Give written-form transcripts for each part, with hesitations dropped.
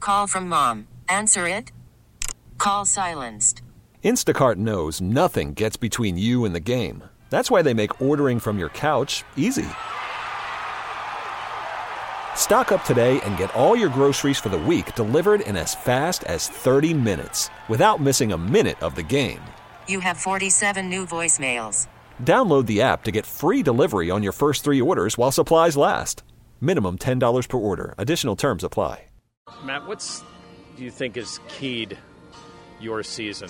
Call from mom. Answer it. Call silenced. Instacart knows nothing gets between you and the game. That's why they make ordering from your couch easy. Stock up today and get all your groceries for the week delivered in as fast as 30 minutes without missing a minute of the game. You have 47 new voicemails. Download the app to get free delivery on your first 3 orders while supplies last. Minimum $10 per order. Additional terms apply. Matt, do you think is keyed your season?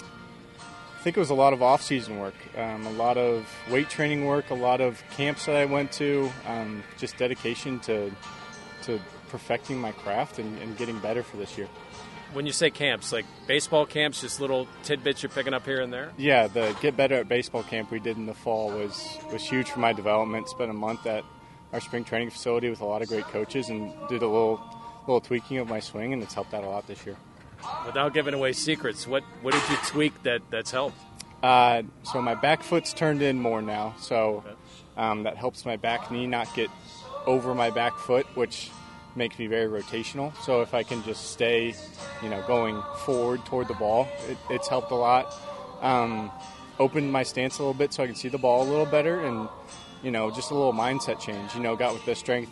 I think it was a lot of off-season work, a lot of weight training work, a lot of camps that I went to, just dedication to perfecting my craft and getting better for this year. When you say camps, like baseball camps, just little tidbits you're picking up here and there? Yeah, the Get Better at Baseball camp we did in the fall was huge for my development. Spent a month at our spring training facility with a lot of great coaches and did a little tweaking of my swing, and it's helped out a lot this year. Without giving away secrets, what did you tweak that's helped? So my back foot's turned in more now, so that helps my back knee not get over my back foot, which makes me very rotational. So if I can just stay, going forward toward the ball, it's helped a lot. Opened my stance a little bit so I can see the ball a little better, and just a little mindset change. Got with the strength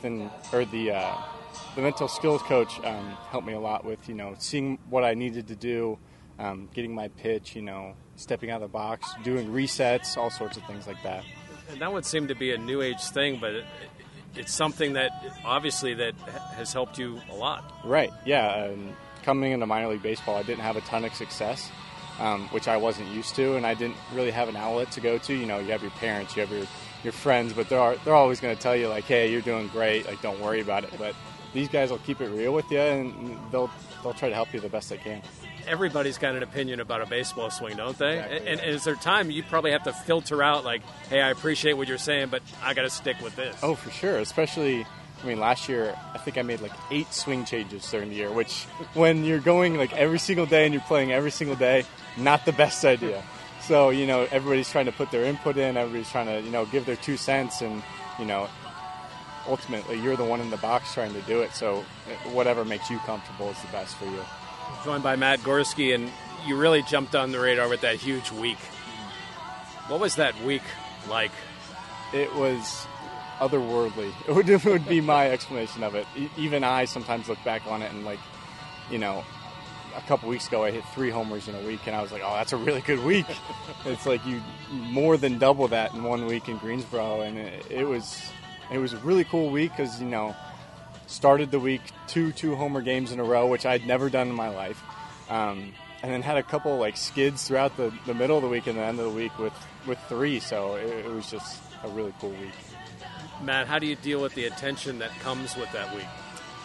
the mental skills coach helped me a lot with, seeing what I needed to do, getting my pitch, stepping out of the box, doing resets, all sorts of things like that. And that would seem to be a new age thing, but it's something that obviously that has helped you a lot. Right, yeah. Coming into minor league baseball, I didn't have a ton of success, which I wasn't used to, and I didn't really have an outlet to go to. You have your parents, you have your friends, but they're always going to tell you, like, hey, you're doing great, like, don't worry about it. But these guys will keep it real with you, and they'll try to help you the best they can. Everybody's got an opinion about a baseball swing, don't they? Exactly, and is there time you probably have to filter out, like, hey, I appreciate what you're saying, but I got to stick with this? Oh, for sure. Especially, last year, I think I made like 8 swing changes during the year, which when you're going like every single day and you're playing every single day, not the best idea. So, everybody's trying to put their input in, everybody's trying to, give their 2 cents, and, ultimately you're the one in the box trying to do it. So whatever makes you comfortable is the best for you. Joined by Matt Gorski, and you really jumped on the radar with that huge week. What was that week like? It was otherworldly. It would be my explanation of it. Even I sometimes look back on it and, like, a couple weeks ago I hit 3 homers in a week, and I was like, oh, that's a really good week. It's like you more than double that in 1 week in Greensboro, and it was a really cool week because, started the week 2 homer games in a row, which I'd never done in my life, and then had a couple like skids throughout the middle of the week and the end of the week with 3, so it was just a really cool week. Matt, how do you deal with the attention that comes with that week?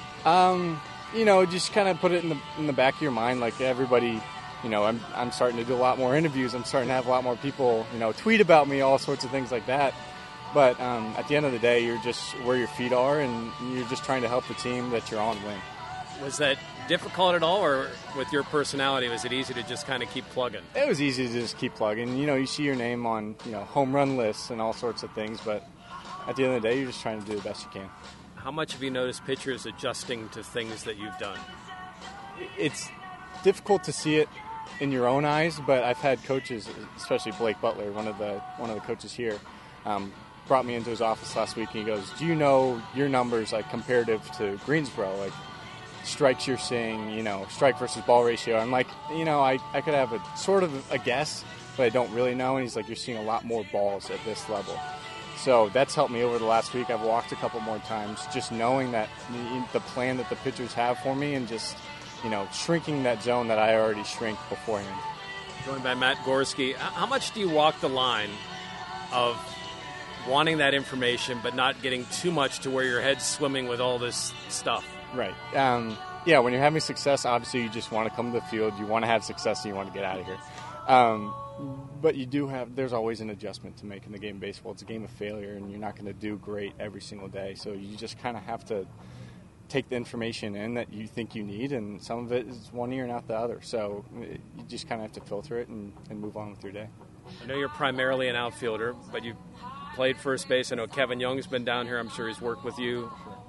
Just kind of put it in the back of your mind, like everybody. I'm starting to do a lot more interviews. I'm starting to have a lot more people, tweet about me, all sorts of things like that. But at the end of the day, you're just where your feet are, and you're just trying to help the team that you're on win. Was that difficult at all, or with your personality, was it easy to just kind of keep plugging? It was easy to just keep plugging. You see your name on, home run lists and all sorts of things, but at the end of the day, you're just trying to do the best you can. How much have you noticed pitchers adjusting to things that you've done? It's difficult to see it in your own eyes, but I've had coaches, especially Blake Butler, one of the coaches here, brought me into his office last week, and he goes, do you know your numbers, like, comparative to Greensboro, like strikes you're seeing, strike versus ball ratio? I'm like, I could have a sort of a guess, but I don't really know. And he's like, you're seeing a lot more balls at this level. So that's helped me over the last week. I've walked a couple more times, just knowing that the plan that the pitchers have for me, and just, shrinking that zone that I already shrink beforehand. Joined by Matt Gorski. How much do you walk the line of wanting that information but not getting too much to where your head's swimming with all this stuff? Right. When you're having success, obviously you just want to come to the field, you want to have success, and you want to get out of here. But there's always an adjustment to make in the game of baseball. It's a game of failure, and you're not going to do great every single day. So you just kind of have to take the information in that you think you need, and some of it is one ear and out the other. So you just kind of have to filter it and move on with your day. I know you're primarily an outfielder, but you played first base. I know Kevin Young's been down here. I'm sure he's worked with you.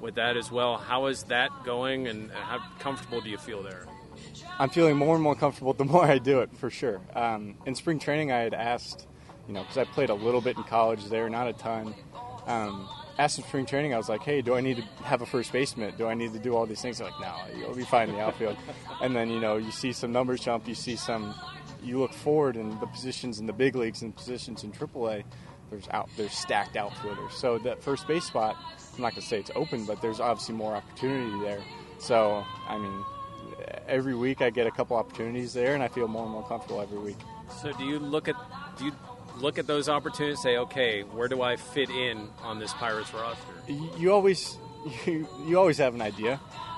with that as well. How is that going, and how comfortable do you feel there? I'm feeling more and more comfortable the more I do it, for sure. In spring training, I had asked, because I played a little bit in college there, not a ton. Asked in spring training, I was like, hey, do I need to have a first baseman? Do I need to do all these things? They're like, no, you'll be fine in the outfield. And then, you see some numbers jump, you look forward in the positions in the big leagues and positions in AAA, there's stacked outfielders. So that first base spot, I'm not going to say it's open, but there's obviously more opportunity there. So, every week I get a couple opportunities there, and I feel more and more comfortable every week. So do you look at those opportunities and say, okay, where do I fit in on this Pirates roster? You always have an idea.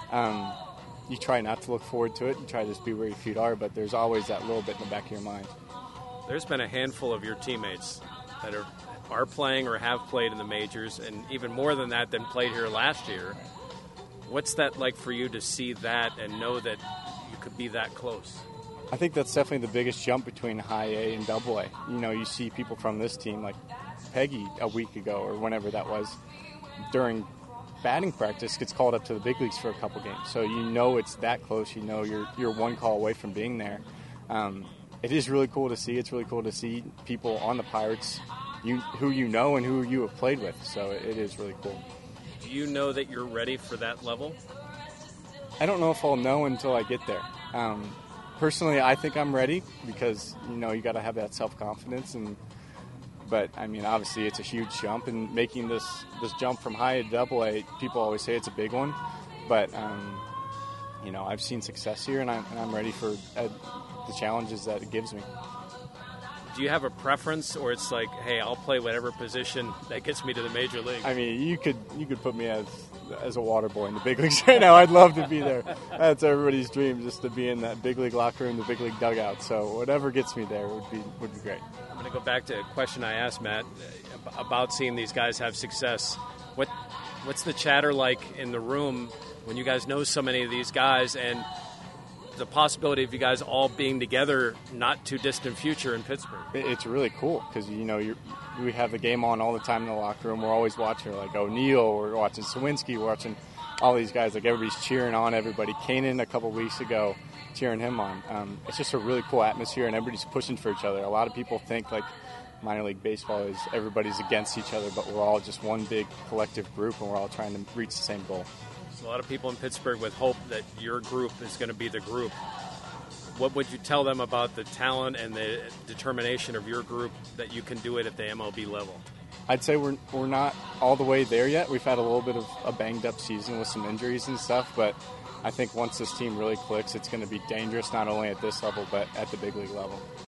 You try not to look forward to it. You try to just be where your feet are, but there's always that little bit in the back of your mind. There's been a handful of your teammates that are playing or have played in the majors, and even more than that, than played here last year. What's that like for you to see that and know that you could be that close? I think that's definitely the biggest jump between high A and double A. You see people from this team, like Peggy a week ago or whenever that was, during batting practice gets called up to the big leagues for a couple games. So it's that close. You're one call away from being there. It is really cool to see. It's really cool to see people on the Pirates who you know and who you have played with. So it is really cool. Do you know that you're ready for that level? I don't know if I'll know until I get there. Personally, I think I'm ready because, you got to have that self-confidence. But, obviously it's a huge jump. And making this jump from high to double A, people always say it's a big one. But, I've seen success here, and I'm ready for the challenges that it gives me. Do you have a preference, or it's like, hey, I'll play whatever position that gets me to the major league? You could put me as a water boy in the big leagues right now. I'd love to be there. That's everybody's dream, just to be in that big league locker room, the big league dugout. So whatever gets me there would be great. I'm going to go back to a question I asked Matt about seeing these guys have success. What's the chatter like in the room when you guys know so many of these guys, and the possibility of you guys all being together not too distant future in Pittsburgh? It's really cool because, we have the game on all the time in the locker room. We're always watching, like O'Neill, we're watching Sawinski, we're watching all these guys. Like, everybody's cheering on everybody. Kanan a couple weeks ago, cheering him on. It's just a really cool atmosphere, and everybody's pushing for each other. A lot of people think, like, minor league baseball is everybody's against each other, but we're all just one big collective group, and we're all trying to reach the same goal. A lot of people in Pittsburgh with hope that your group is going to be the group. What would you tell them about the talent and the determination of your group that you can do it at the MLB level? I'd say we're not all the way there yet. We've had a little bit of a banged-up season with some injuries and stuff, but I think once this team really clicks, it's going to be dangerous not only at this level but at the big league level.